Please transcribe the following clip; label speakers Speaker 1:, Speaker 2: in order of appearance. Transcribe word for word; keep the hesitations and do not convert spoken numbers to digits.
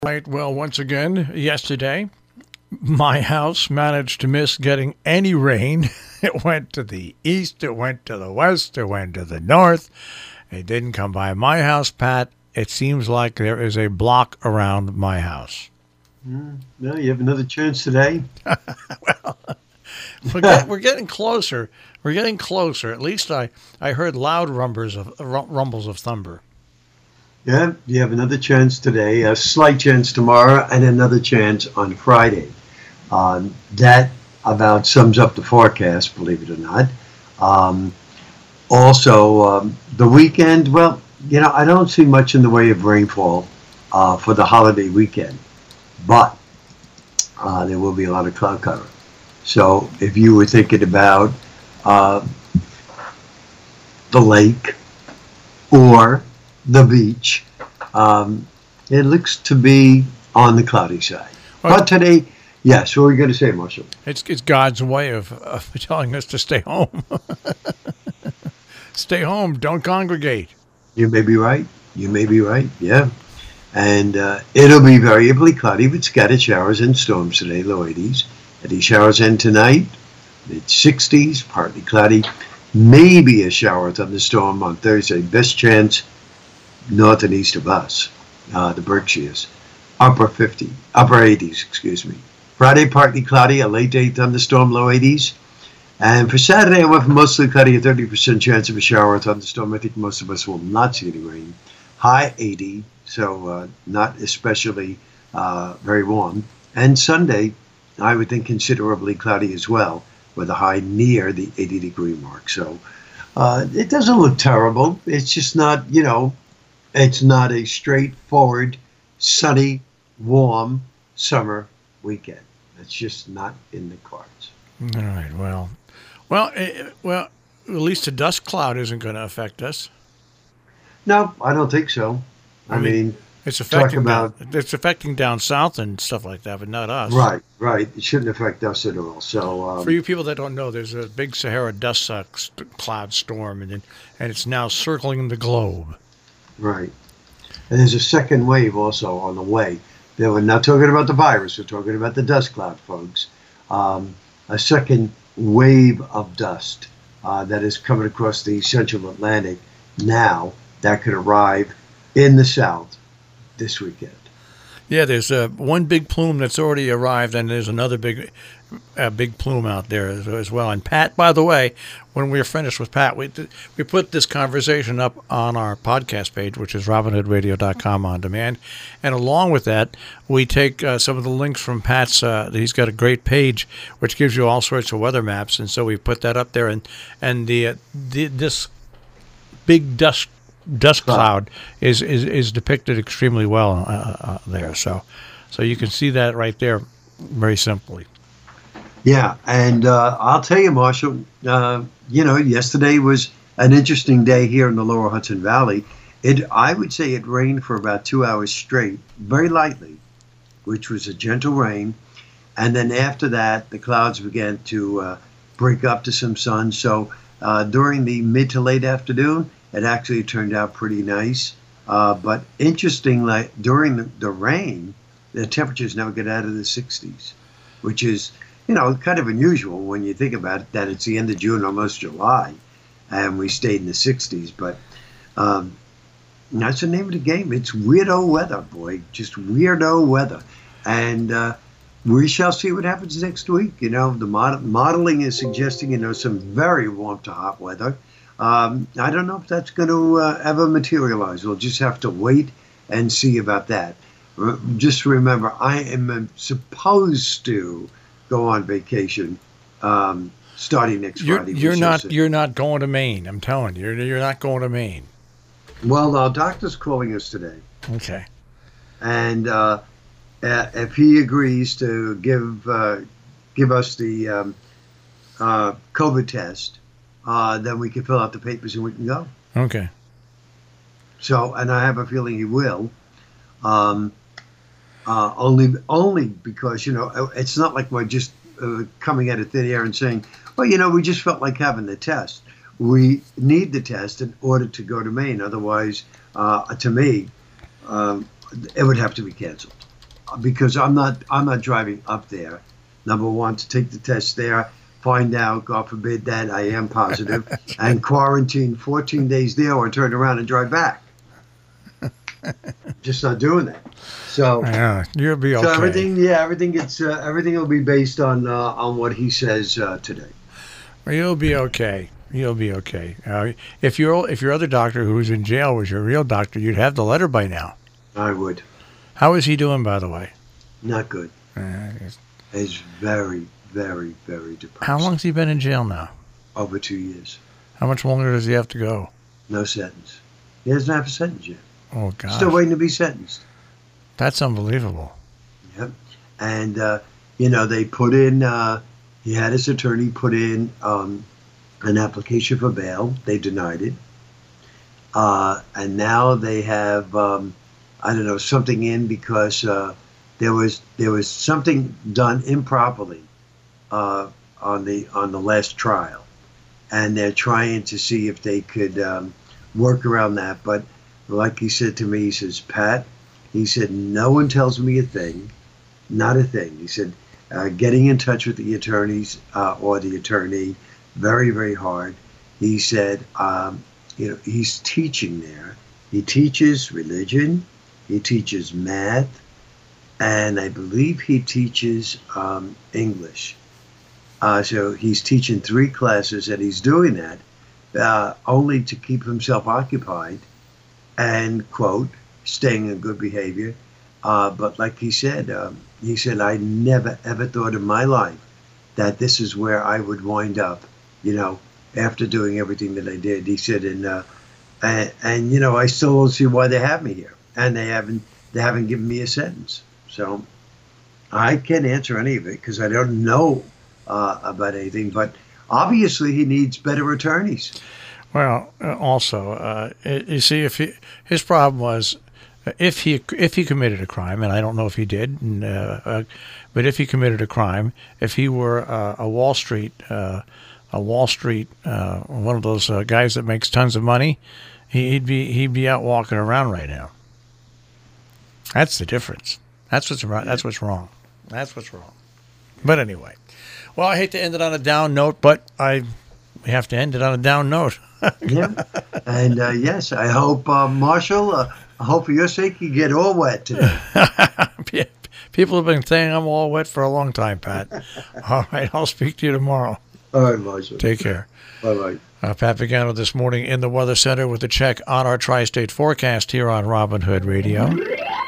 Speaker 1: Right. Well, once again, yesterday, my house managed to miss getting any rain. It went to the east, it went to the west, it went to the north. It didn't come by my house, Pat. It seems like there is a block around my house.
Speaker 2: Mm, no, you have another chance today.
Speaker 1: well, we're, get, we're getting closer. We're getting closer. At least I, I heard loud rumbles of rumbles of thunder.
Speaker 2: Yeah, you have another chance today, a slight chance tomorrow, and another chance on Friday. Um, that about sums up the forecast, believe it or not. Um, also, um, the weekend, well, you know, I don't see much in the way of rainfall uh, for the holiday weekend, but uh, there will be a lot of cloud cover. So if you were thinking about uh, the lake or the beach, um, it looks to be on the cloudy side.
Speaker 1: Well,
Speaker 2: but today, yes, what were you going to say, Marshall?
Speaker 1: It's it's God's way of, of telling us to stay home. Stay home. Don't congregate.
Speaker 2: You may be right. You may be right. Yeah. And uh, it'll be variably cloudy with scattered showers and storms today, low eighties. Any showers in tonight, mid sixties, partly cloudy. Maybe a shower or thunderstorm on Thursday. Best chance north and east of us, uh, the Berkshires. Upper fifty, upper eighties, excuse me. Friday, partly cloudy, a late day thunderstorm, low eighties. And for Saturday, I went for mostly cloudy, a thirty percent chance of a shower or thunderstorm. I think most of us will not see any rain. High eighty, so uh, not especially uh, very warm. And Sunday, I would think considerably cloudy as well, with a high near the eighty degree mark. So uh, it doesn't look terrible. It's just not, you know, it's not a straightforward, sunny, warm summer weekend. It's just not in the cards.
Speaker 1: All right. Well, well, eh, well. At least a dust cloud isn't going to affect us.
Speaker 2: No, I don't think so. I, I mean, mean,
Speaker 1: it's affecting
Speaker 2: about
Speaker 1: down, it's affecting down south and stuff like that, but not us.
Speaker 2: Right, right. It shouldn't affect us at all. So, um,
Speaker 1: for you people that don't know, there's a big Sahara dust uh, st- cloud storm, and and it's now circling the globe.
Speaker 2: Right. And there's a second wave also on the way. They were not talking about the virus. We're talking about the dust cloud, folks. Um, a second wave of dust uh, that is coming across the central Atlantic now that could arrive in the south this weekend.
Speaker 1: Yeah, there's uh, one big plume that's already arrived, and there's another big uh, big plume out there as, as well. And Pat, by the way, when we're finished with Pat, we we put this conversation up on our podcast page, which is robin hood radio dot com on demand. And along with that, we take uh, some of the links from Pat's. Uh, he's got a great page which gives you all sorts of weather maps, and so we put that up there. And and the, uh, the this big dust. dust cloud is, is, is depicted extremely well uh, uh, there. So so you can see that right there very simply.
Speaker 2: Yeah, and uh, I'll tell you, Marshall, uh, you know, yesterday was an interesting day here in the lower Hudson Valley. It I would say it rained for about two hours straight, very lightly, which was a gentle rain. And then after that, the clouds began to uh, break up to some sun. So uh, during the mid to late afternoon, it actually turned out pretty nice. Uh, but interestingly, during the, the rain, the temperatures now get out of the sixties, which is, you know, kind of unusual when you think about it, that it's the end of June, almost July, and we stayed in the sixties. But um, that's the name of the game. It's weirdo weather, boy, just weirdo weather. And uh, we shall see what happens next week. You know, the mod- modeling is suggesting, you know, some very warm to hot weather. Um, I don't know if that's going to uh, ever materialize. We'll just have to wait and see about that. R- just remember, I am uh, supposed to go on vacation um, starting next
Speaker 1: you're,
Speaker 2: Friday.
Speaker 1: You're not. You're not going to Maine. I'm telling you, you're, you're not going to Maine.
Speaker 2: Well, our doctor's calling us today.
Speaker 1: Okay.
Speaker 2: And uh, uh, if he agrees to give uh, give us the um, uh, COVID test, Uh, then we can fill out the papers and we can go.
Speaker 1: Okay.
Speaker 2: So, and I have a feeling he will. Um, uh, only, only because, you know, it's not like we're just uh, coming out of thin air and saying, well, you know, we just felt like having the test. We need the test in order to go to Maine. Otherwise, uh, to me, um, it would have to be canceled. because I'm not I'm not driving up there. Number one, to take the test there, find out, God forbid, that I am positive, and quarantine fourteen days there, or turn around and drive back. Just not doing that. So
Speaker 1: yeah, you'll be okay.
Speaker 2: So everything, yeah, everything gets uh, everything will be based on uh, on what he says uh, today.
Speaker 1: Well, you'll be okay. You'll be okay. Uh, if your if your other doctor who was in jail was your real doctor, you'd have the letter by now.
Speaker 2: I would.
Speaker 1: How is he doing, by the way?
Speaker 2: Not good.
Speaker 1: Uh,
Speaker 2: He's very, very, very depressed.
Speaker 1: how long's he been in jail now?
Speaker 2: Over two years.
Speaker 1: How much longer does he have to go?
Speaker 2: No sentence. He doesn't have a sentence yet.
Speaker 1: Oh, God.
Speaker 2: Still waiting to be sentenced.
Speaker 1: That's unbelievable.
Speaker 2: Yep. And, uh, you know, they put in, uh, he had his attorney put in um, an application for bail. They denied it. Uh, and now they have, um, I don't know, something in because uh, there was there was something done improperly uh, on the on the last trial. And they're trying to see if they could um, work around that. But like he said to me, he says, Pat, he said, no one tells me a thing, not a thing. He said, uh, getting in touch with the attorneys uh, or the attorney, very, very hard. He said, um, you know, he's teaching there. He teaches religion. He teaches math. And I believe he teaches um, English. Uh, so he's teaching three classes, and he's doing that uh, only to keep himself occupied and, quote, staying in good behavior. Uh, but like he said, um, he said, I never, ever thought in my life that this is where I would wind up, you know, after doing everything that I did. He said, and, uh, and, and you know, I still don't see why they have me here. And they haven't, they haven't given me a sentence. So I can't answer any of it because I don't know uh, about anything. But obviously he needs better attorneys.
Speaker 1: Well, uh, also, uh, you see, if he, his problem was if he if he committed a crime, and I don't know if he did, and, uh, uh, but if he committed a crime, if he were uh, a Wall Street uh, a Wall Street uh, one of those uh, guys that makes tons of money, he'd be he'd be out walking around right now. That's the difference. That's what's wrong. That's what's wrong. That's what's wrong. But anyway, well, I hate to end it on a down note, but I we have to end it on a down note.
Speaker 2: Yeah, and uh, yes, I hope uh, Marshall. Uh, I hope for your sake you get all wet today.
Speaker 1: People have been saying I'm all wet for a long time, Pat. All right, I'll speak to you tomorrow.
Speaker 2: All right, Marshall.
Speaker 1: Take care.
Speaker 2: Bye bye.
Speaker 1: Uh, Pat Pagano this morning in the Weather Center with a check on our tri-state forecast here on Robin Hood Radio.